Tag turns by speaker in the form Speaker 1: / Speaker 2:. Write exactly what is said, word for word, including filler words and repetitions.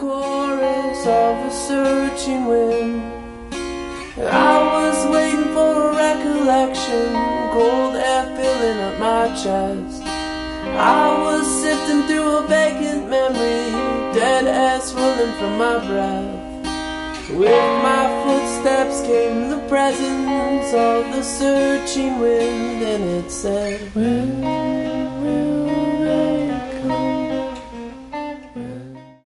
Speaker 1: chorus of a searching wind. I was waiting for a recollection, cold air filling up my chest. I was sifting through a vacant memory, dead air swirling from my breath. With my footsteps came the presence of the searching wind, and it said, "When